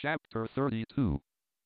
Chapter 32.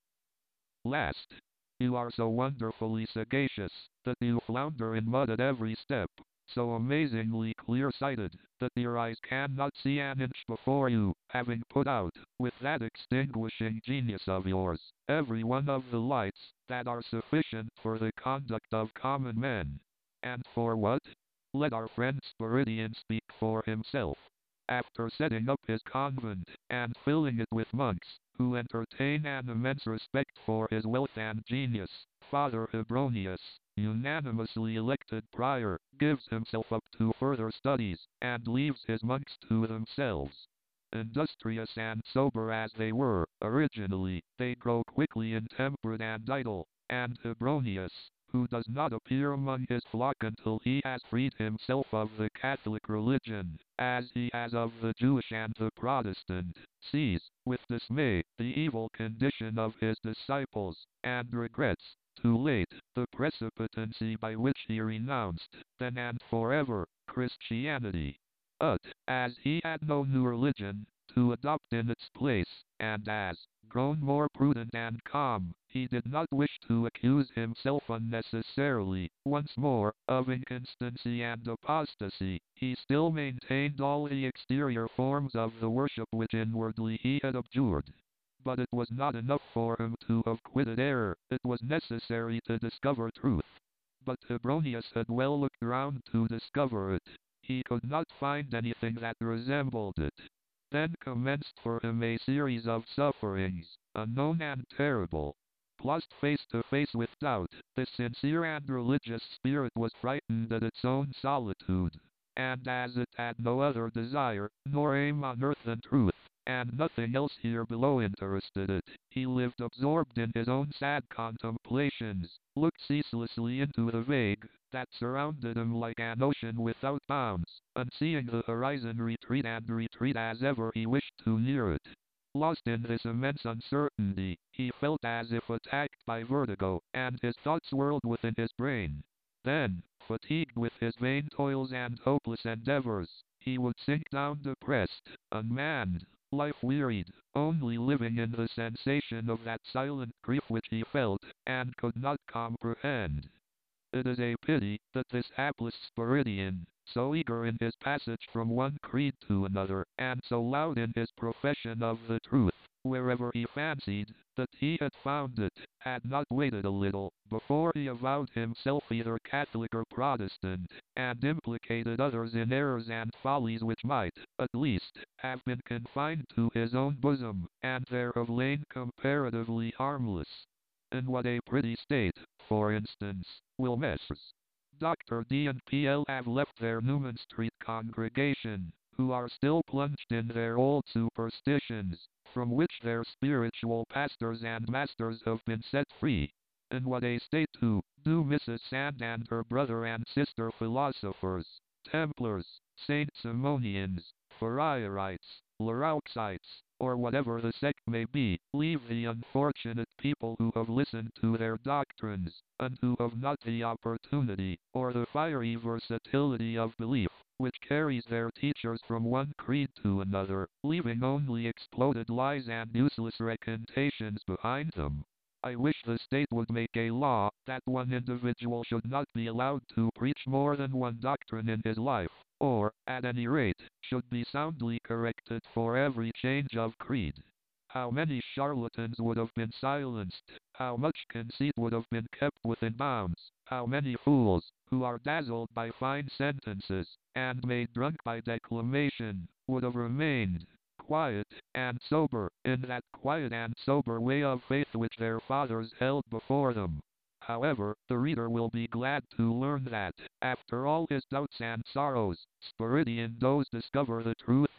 Last. You are so wonderfully sagacious, that you flounder in mud at every step, so amazingly clear-sighted, that your eyes cannot see an inch before you, having put out, with that extinguishing genius of yours, every one of the lights, that are sufficient for the conduct of common men. And for what? Let our friend Spiridion speak for himself. After setting up his convent, and filling it with monks, who entertain an immense respect for his wealth and genius, Father Hebronius, unanimously elected prior, gives himself up to further studies, and leaves his monks to themselves. Industrious and sober as they were, originally, they grow quickly intemperate and idle, and Hebronius, who does not appear among his flock until he has freed himself of the Catholic religion, as he has of the Jewish and the Protestant, sees, with dismay, the evil condition of his disciples, and regrets, too late, the precipitancy by which he renounced, then and forever, Christianity. But, as he had no new religion to adopt in its place, and as, grown more prudent and calm, he did not wish to accuse himself unnecessarily, once more, of inconstancy and apostasy, he still maintained all the exterior forms of the worship which inwardly he had abjured. But it was not enough for him to have quitted error, it was necessary to discover truth. But Hebronius had well looked round to discover it. He could not find anything that resembled it. Then commenced for him a series of sufferings, unknown and terrible. Placed face to face with doubt, the sincere and religious spirit was frightened at its own solitude, and as it had no other desire, nor aim on earth than truth, and nothing else here below interested it, he lived absorbed in his own sad contemplations, looked ceaselessly into the vague, that surrounded him like an ocean without bounds, unseeing the horizon retreat and retreat as ever he wished to near it. Lost in this immense uncertainty, he felt as if attacked by vertigo, and his thoughts whirled within his brain. Then, fatigued with his vain toils and hopeless endeavors, he would sink down depressed, unmanned, life-wearied, only living in the sensation of that silent grief which he felt, and could not comprehend. It is a pity that this hapless Spiridion, so eager in his passage from one creed to another, and so loud in his profession of the truth, wherever he fancied that he had found it, had not waited a little, before he avowed himself either Catholic or Protestant, and implicated others in errors and follies which might, at least, have been confined to his own bosom, and there have lain comparatively harmless. In what a pretty state, for instance, will Messrs. Dr. D and P.L. have left their Newman Street congregation, who are still plunged in their old superstitions, from which their spiritual pastors and masters have been set free. In what a state, too, do Mrs. Sand and her brother and sister philosophers, Templars, Saint Simonians, Fourierites, Larauxites, or whatever the sect may be, leave the unfortunate people who have listened to their doctrines, and who have not the opportunity, or the fiery versatility of belief, which carries their teachers from one creed to another, leaving only exploded lies and useless recantations behind them. I wish the state would make a law that one individual should not be allowed to preach more than one doctrine in his life, or, at any rate, should be soundly corrected for every change of creed. How many charlatans would have been silenced, how much conceit would have been kept within bounds, how many fools, who are dazzled by fine sentences, and made drunk by declamation, would have remained quiet and sober, in that quiet and sober way of faith which their fathers held before them. However, the reader will be glad to learn that, after all his doubts and sorrows, Spiridion does discover the truth.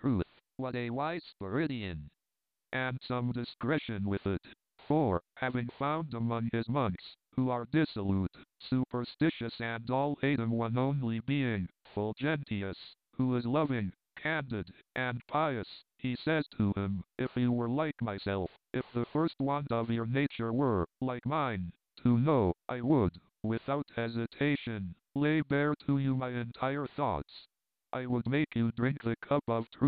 What a wise Spiridion! And some discretion with it. For, having found among his monks, who are dissolute, superstitious and all hate him, one only being, Fulgentius, who is loving, candid, and pious, he says to him, if you were like myself, if the first want of your nature were, like mine, to know, I would, without hesitation, lay bare to you my entire thoughts. I would make you drink the cup of truth,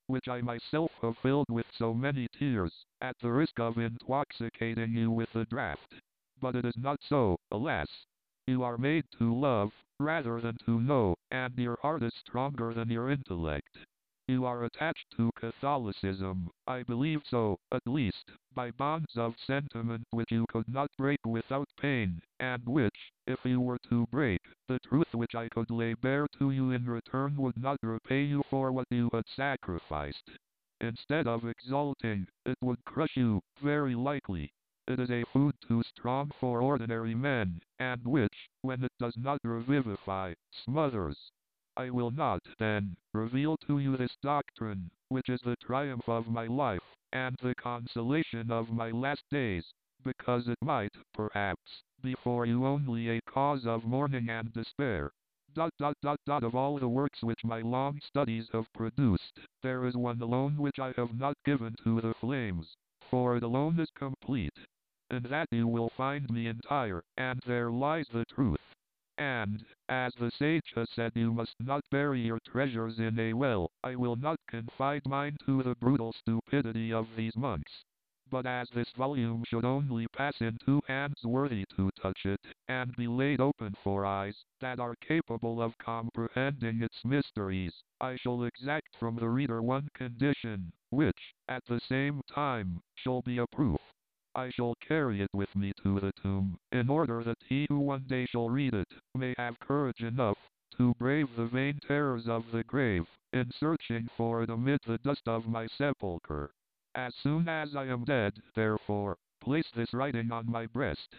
which I myself have filled with so many tears, at the risk of intoxicating you with the draught. But it is not so, alas. You are made to love, rather than to know, and your heart is stronger than your intellect. You are attached to Catholicism, I believe so, at least, by bonds of sentiment which you could not break without pain, and which, if you were to break, the truth which I could lay bare to you in return would not repay you for what you had sacrificed. Instead of exalting, it would crush you, very likely. It is a food too strong for ordinary men, and which, when it does not revivify, smothers. I will not, then, reveal to you this doctrine, which is the triumph of my life, and the consolation of my last days, because it might, perhaps, be for you only a cause of mourning and despair. Of all the works which my long studies have produced, there is one alone which I have not given to the flames, for it alone is complete. In that you will find me entire, and there lies the truth. And, as the sage has said, you must not bury your treasures in a well. I will not confide mine to the brutal stupidity of these monks. But as this volume should only pass into hands worthy to touch it, and be laid open for eyes that are capable of comprehending its mysteries, I shall exact from the reader one condition, which, at the same time, shall be a proof. I shall carry it with me to the tomb, in order that he who one day shall read it, may have courage enough to brave the vain terrors of the grave, in searching for it amid the dust of my sepulchre. As soon as I am dead, therefore, place this writing on my breast.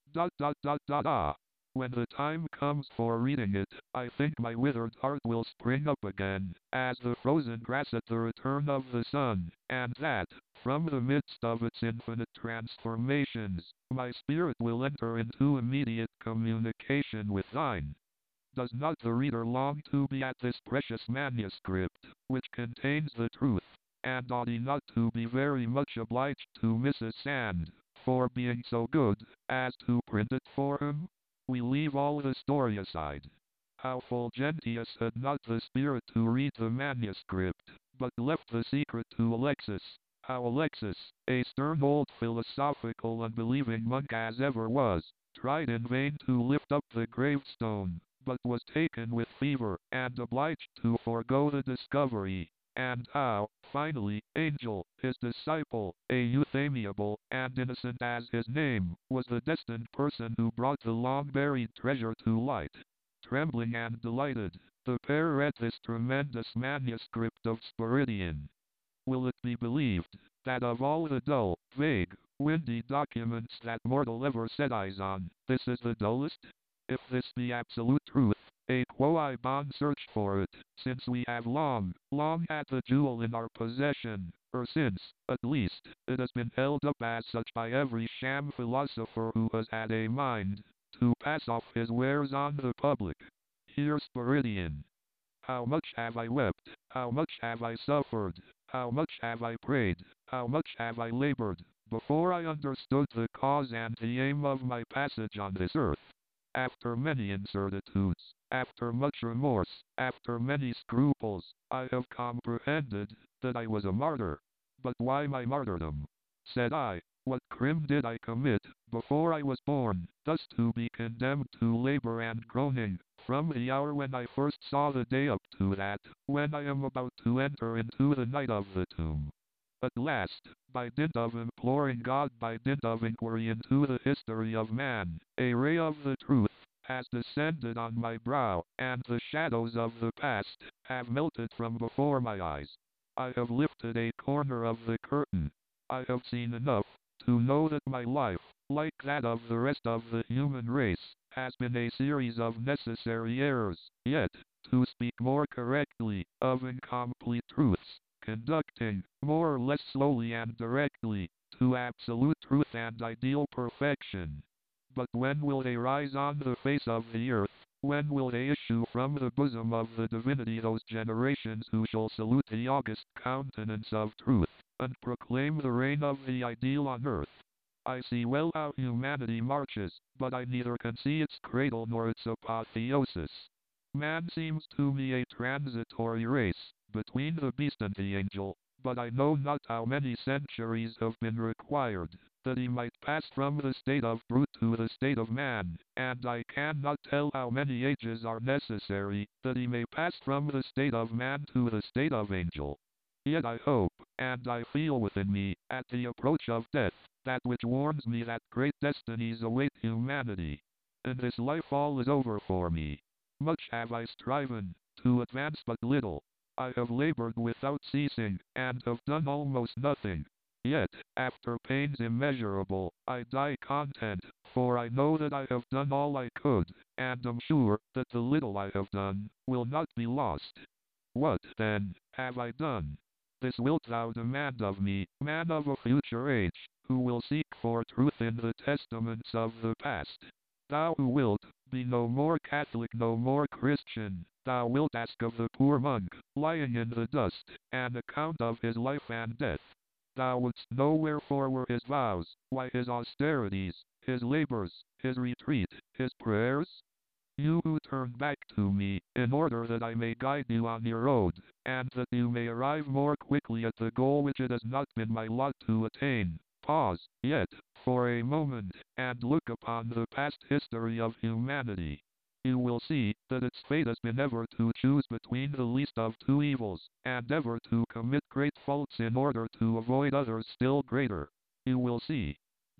Ah. When the time comes for reading it, I think my withered heart will spring up again, as the frozen grass at the return of the sun, and that, from the midst of its infinite transformations, my spirit will enter into immediate communication with thine. Does not the reader long to be at this precious manuscript, which contains the truth, and ought he not to be very much obliged to Mrs. Sand, for being so good, as to print it for him? We leave all the story aside. How Fulgentius had not the spirit to read the manuscript, but left the secret to Alexis. How Alexis, a stern old philosophical unbelieving monk as ever was, tried in vain to lift up the gravestone, but was taken with fever, and obliged to forego the discovery. And how, finally, Angel, his disciple, a youth amiable and innocent as his name, was the destined person who brought the long-buried treasure to light. Trembling and delighted, the pair read this tremendous manuscript of Spiridion. Will it be believed that of all the dull, vague, windy documents that mortal ever set eyes on, this is the dullest? If this be absolute truth, a quo bond search for it, since we have long had the jewel in our possession, or since, at least, it has been held up as such by every sham philosopher who has had a mind to pass off his wares on the public. Here's Spiridion. How much have I wept, how much have I suffered, how much have I prayed, how much have I labored, before I understood the cause and the aim of my passage on this earth. After many incertitudes, after much remorse, after many scruples, I have comprehended that I was a martyr. But why my martyrdom? Said I, what crime did I commit, before I was born, thus to be condemned to labor and groaning, from the hour when I first saw the day up to that, when I am about to enter into the night of the tomb? At last, by dint of imploring God, by dint of inquiry into the history of man, a ray of the truth has descended on my brow, and the shadows of the past have melted from before my eyes. I have lifted a corner of the curtain. I have seen enough to know that my life, like that of the rest of the human race, has been a series of necessary errors, yet, to speak more correctly, of incomplete truths, conducting, more or less slowly and directly, to absolute truth and ideal perfection. But when will they rise on the face of the earth? When will they issue from the bosom of the divinity those generations who shall salute the august countenance of truth, and proclaim the reign of the ideal on earth? I see well how humanity marches, but I neither can see its cradle nor its apotheosis. Man seems to me a transitory race, between the beast and the angel, but I know not how many centuries have been required, that he might pass from the state of brute to the state of man, and I cannot tell how many ages are necessary, that he may pass from the state of man to the state of angel. Yet I hope, and I feel within me, at the approach of death, that which warns me that great destinies await humanity. In this life all is over for me. Much have I striven, to advance but little. I have labored without ceasing, and have done almost nothing. Yet, after pains immeasurable, I die content, for I know that I have done all I could, and am sure that the little I have done will not be lost. What, then, have I done? This wilt thou demand of me, man of a future age, who will seek for truth in the testaments of the past. Thou who wilt be no more Catholic, no more Christian, thou wilt ask of the poor monk, lying in the dust, an account of his life and death. Thou wouldst know wherefore were his vows, why his austerities, his labors, his retreat, his prayers? You who turn back to me, in order that I may guide you on your road, and that you may arrive more quickly at the goal which it has not been my lot to attain, pause, yet, for a moment, and look upon the past history of humanity. You will see that its fate has been ever to choose between the least of two evils, and ever to commit great faults in order to avoid others still greater. You will see.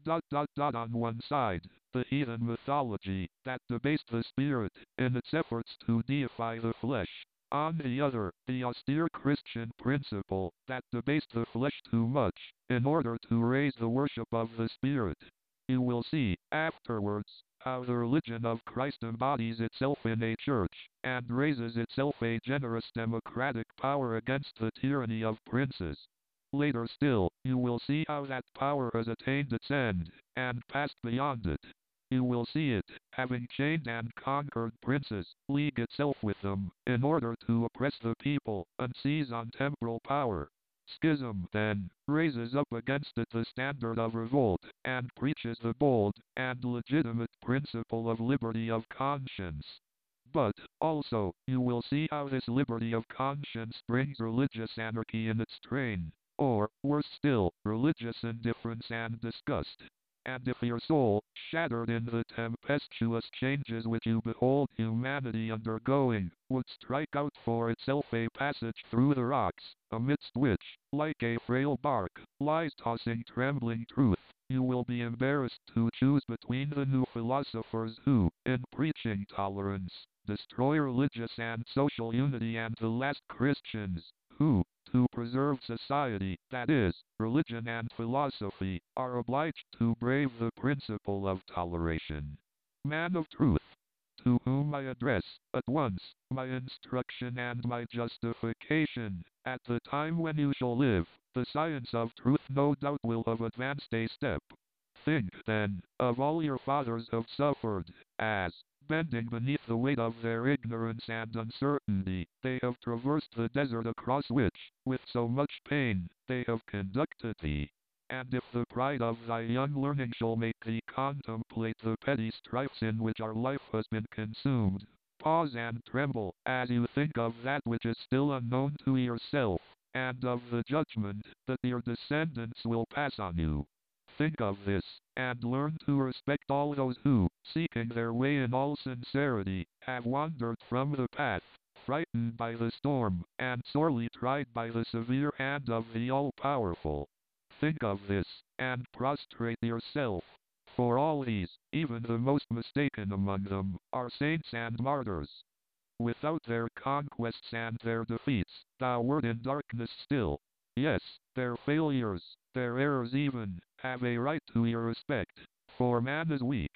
On one side, the heathen mythology that debased the spirit in its efforts to deify the flesh. On the other, the austere Christian principle that debased the flesh too much in order to raise the worship of the spirit. You will see, afterwards, how the religion of Christ embodies itself in a church, and raises itself a generous democratic power against the tyranny of princes. Later still, you will see how that power has attained its end, and passed beyond it. You will see it, having chained and conquered princes, league itself with them, in order to oppress the people, and seize on temporal power. Schism, then, raises up against it the standard of revolt, and preaches the bold and legitimate principle of liberty of conscience. But, also, you will see how this liberty of conscience brings religious anarchy in its train, or, worse still, religious indifference and disgust. And if your soul, shattered in the tempestuous changes which you behold humanity undergoing, would strike out for itself a passage through the rocks, amidst which, like a frail bark, lies tossing trembling truth, you will be embarrassed to choose between the new philosophers who, in preaching tolerance, destroy religious and social unity, and the last Christians, who, to preserve society, that is, religion and philosophy, are obliged to brave the principle of toleration. Man of truth, to whom I address, at once, my instruction and my justification, at the time when you shall live, the science of truth no doubt will have advanced a step. Think, then, of all your fathers have suffered, as, bending beneath the weight of their ignorance and uncertainty, they have traversed the desert across which, with so much pain, they have conducted thee. And if the pride of thy young learning shall make thee contemplate the petty strifes in which our life has been consumed, pause and tremble, as you think of that which is still unknown to yourself, and of the judgment that your descendants will pass on you. Think of this, and learn to respect all those who, seeking their way in all sincerity, have wandered from the path, frightened by the storm, and sorely tried by the severe hand of the All-Powerful. Think of this, and prostrate yourself. For all these, even the most mistaken among them, are saints and martyrs. Without their conquests and their defeats, thou wert in darkness still. Yes, their failures, their errors even, have a right to your respect, for man is weak.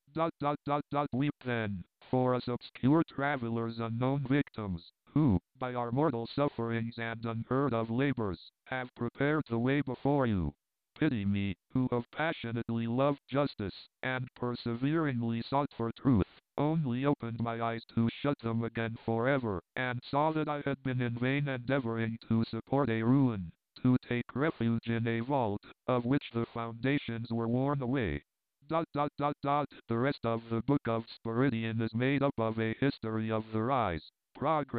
Weep then, for us obscure travelers, unknown victims, who, by our mortal sufferings and unheard of labors, have prepared the way before you. Pity me, who have passionately loved justice, and perseveringly sought for truth, only opened my eyes to shut them again forever, and saw that I had been in vain endeavoring to support a ruin, to take refuge in a vault, of which the foundations were worn away. The rest of the book of Spiridion is made up of a history of the rise, progress,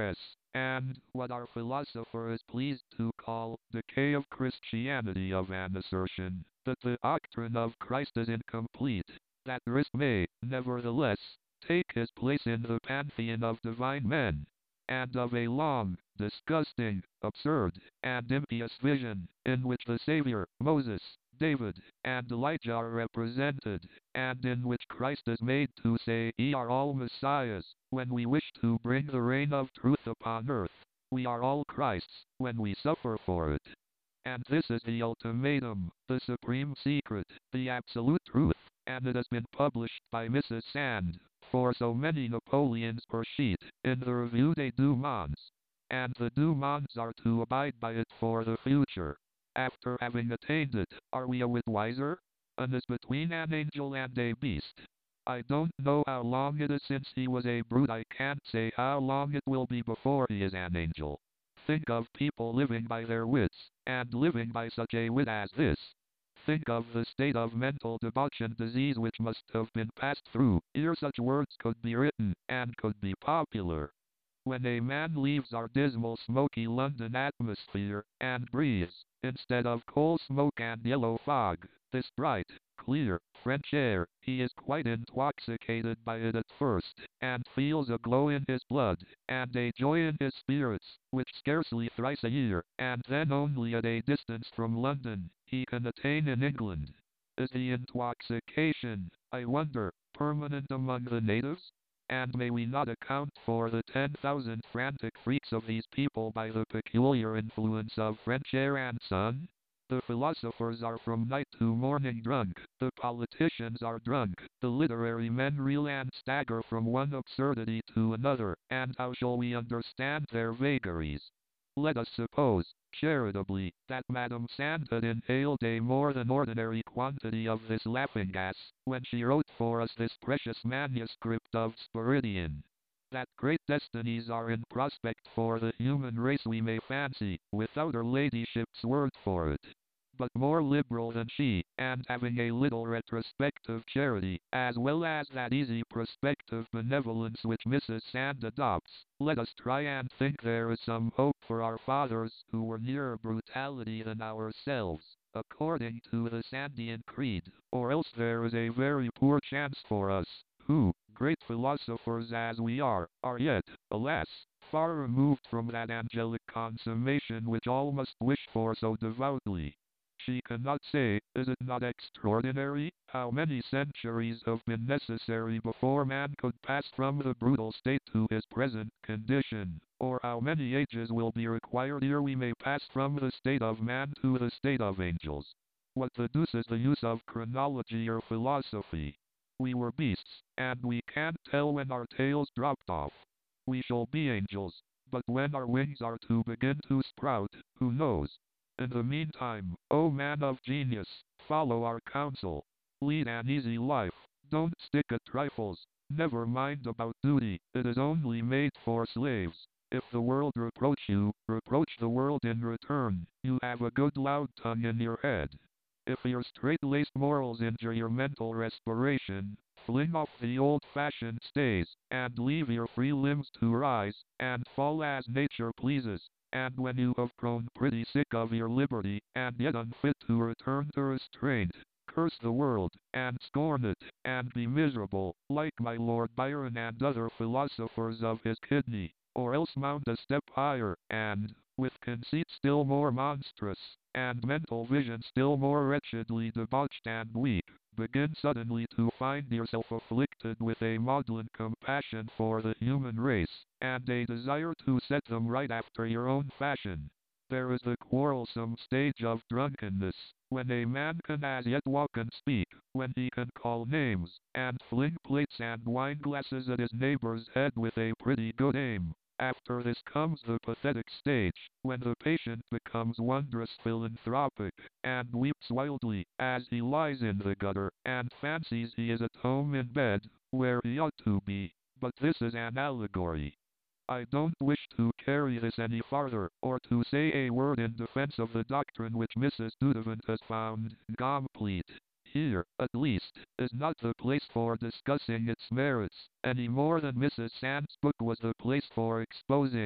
and what our philosopher is pleased to call decay of Christianity, of an assertion that the doctrine of Christ is incomplete, that risk may, nevertheless, take his place in the pantheon of divine men, and of a long, disgusting, absurd, and impious vision, in which the Savior, Moses, David, and Elijah are represented, and in which Christ is made to say, "Ye are all Messiahs," when we wish to bring the reign of truth upon earth. We are all Christ's, when we suffer for it. And this is the ultimatum, the supreme secret, the absolute truth, and it has been published by Mrs. Sand, for so many Napoleons per sheet, in the Revue des Deux Mondes. And the Deux Mondes are to abide by it for the future. After having attained it, are we a whit wiser? And is between an angel and a beast. I don't know how long it is since he was a brute. I can't say how long it will be before he is an angel. Think of people living by their wits, and living by such a wit as this. Think of the state of mental debauch and disease which must have been passed through, ere such words could be written, and could be popular. When a man leaves our dismal smoky London atmosphere, and breathes, instead of coal smoke and yellow fog, this bright, clear, French air, he is quite intoxicated by it at first, and feels a glow in his blood, and a joy in his spirits, which scarcely thrice a year, and then only at a distance from London, he can attain in England. Is the intoxication, I wonder, permanent among the natives? And may we not account for the 10,000 frantic freaks of these people by the peculiar influence of French air and sun? The philosophers are from night to morning drunk, the politicians are drunk, the literary men reel and stagger from one absurdity to another, and how shall we understand their vagaries? Let us suppose, charitably, that Madame Sand had inhaled a more than ordinary quantity of this laughing gas, when she wrote for us this precious manuscript of Spiridion. That great destinies are in prospect for the human race we may fancy, without her ladyship's word for it. But more liberal than she, and having a little retrospective charity, as well as that easy prospective benevolence which Mrs. Sand adopts, let us try and think there is some hope for our fathers who were nearer brutality than ourselves, according to the Sandian creed, or else there is a very poor chance for us, who, great philosophers as we are yet, alas, far removed from that angelic consummation which all must wish for so devoutly. She cannot say, is it not extraordinary, how many centuries have been necessary before man could pass from the brutal state to his present condition, or how many ages will be required ere we may pass from the state of man to the state of angels? What the deuce is the use of chronology or philosophy? We were beasts, and we can't tell when our tails dropped off. We shall be angels, but when our wings are to begin to sprout, who knows? In the meantime, O man of genius, follow our counsel. Lead an easy life. Don't stick at trifles. Never mind about duty. It is only made for slaves. If the world reproach you, reproach the world in return. You have a good loud tongue in your head. If your straight-laced morals injure your mental respiration, fling off the old-fashioned stays, and leave your free limbs to rise and fall as nature pleases. And when you have grown pretty sick of your liberty, and yet unfit to return to restraint, curse the world, and scorn it, and be miserable, like my Lord Byron and other philosophers of his kidney, or else mount a step higher, and, with conceit still more monstrous, and mental vision still more wretchedly debauched and weak, begin suddenly to find yourself afflicted with a maudlin compassion for the human race, and a desire to set them right after your own fashion. There is the quarrelsome stage of drunkenness, when a man can as yet walk and speak, when he can call names, and fling plates and wineglasses at his neighbor's head with a pretty good aim. After this comes the pathetic stage, when the patient becomes wondrous philanthropic, and weeps wildly, as he lies in the gutter, and fancies he is at home in bed, where he ought to be. But this is an allegory. I don't wish to carry this any farther, or to say a word in defense of the doctrine which Mrs. Dudevant has found complete. Here, at least, is not the place for discussing its merits, any more than Mrs. Sand's book was the place for exposing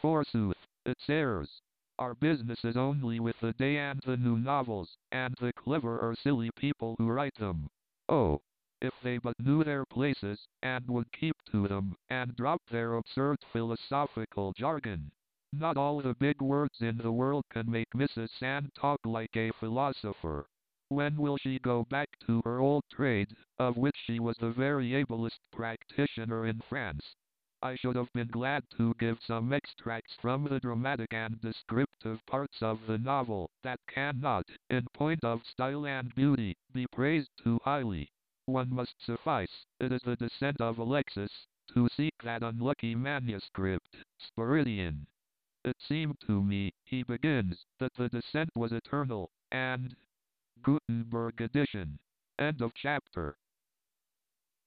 forsooth, its heirs. Our business is only with the day and the new novels, and the clever or silly people who write them. Oh, if they but knew their places, and would keep to them, and drop their absurd philosophical jargon. Not all the big words in the world can make Mrs. Sand talk like a philosopher. When will she go back to her old trade, of which she was the very ablest practitioner in France? I should have been glad to give some extracts from the dramatic and descriptive parts of the novel that cannot, in point of style and beauty, be praised too highly. One must suffice, it is the descent of Alexis, to seek that unlucky manuscript, Spiridion. It seemed to me, he begins, that the descent was eternal, and Gutenberg edition. End of chapter.